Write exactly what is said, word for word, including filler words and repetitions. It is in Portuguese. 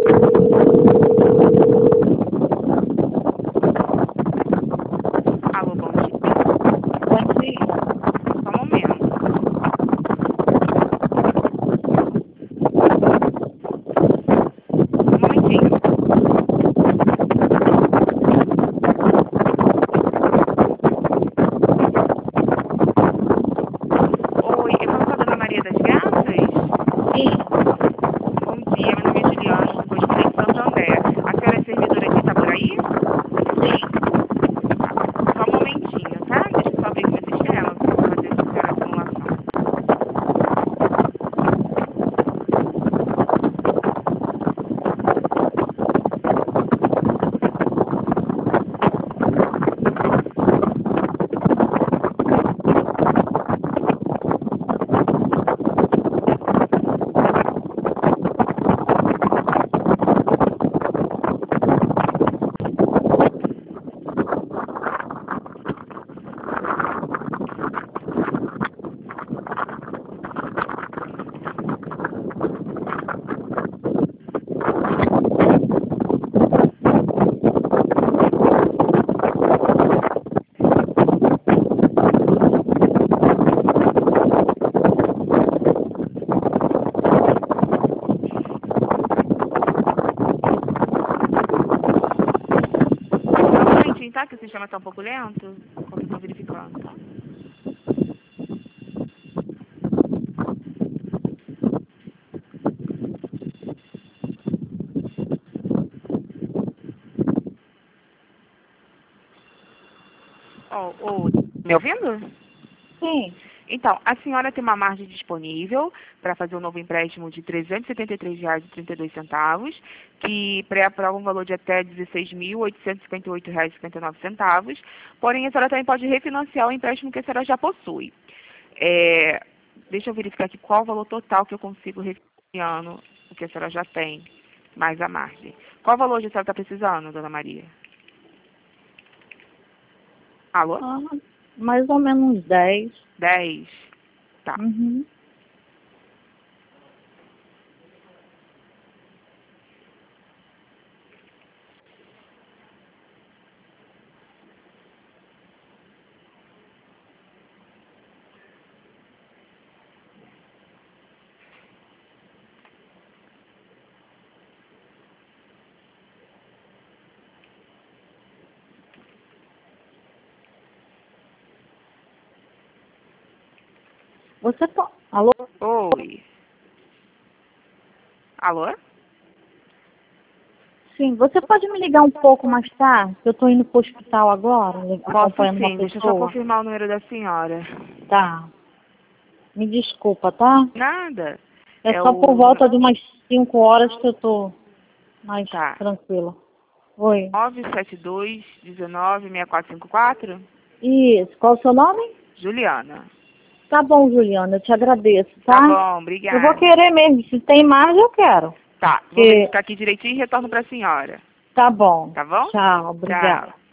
Alô, bom dia. Bom dia. Só um momento. Um momentinho. Oi, eu falo com a dona Maria das Graças? Sim, Bom dia, meu nome é Juliana, eu sou de Santo André. A senhora é servidora aqui, tá por aí? sim. Só um momentinho, tá? Deixa eu só abrir meu sistema pra fazer a senhora a simulação. Só um momentinho, tá? Que o sistema tá um pouco lento. Enquanto eu tô verificando, tá? Ó, ô, me ouvindo? Sim. Então, a senhora tem uma margem disponível para fazer um novo empréstimo de trezentos e setenta e três reais e trinta e dois centavos, que pré-aprova um valor de até dezesseis mil oitocentos e cinquenta e oito reais e cinquenta e nove centavos. Porém, a senhora também pode refinanciar o empréstimo que a senhora já possui. É, deixa eu verificar aqui qual o valor total que eu consigo refinanciando o que a senhora já tem, mais a margem. Qual valor a senhora está precisando, dona Maria? Alô? Ah, mais ou menos dez. dez. Tá. Uhum. Você pode... Alô? Oi. Alô? Sim, você pode me ligar um pouco mais tarde? Eu tô indo pro hospital agora, Posso acompanhando uma sim, deixa eu só pessoa. confirmar o número da senhora. Tá. Me desculpa, tá? Nada. É É só por o... volta de umas cinco horas que eu tô mais Tá. tranquila. Oi. nove sete dois, um nove, seis quatro cinco quatro. Isso. Qual o seu nome? Juliana. Tá bom, Juliana. Eu te agradeço, Tá tá? bom, Eu vou obrigada. querer mesmo. Se tem mais, eu quero. Tá, vou Porque... verificar aqui direitinho e retorno para a senhora. Tá bom. Tá bom? Tchau. Obrigada. Tchau.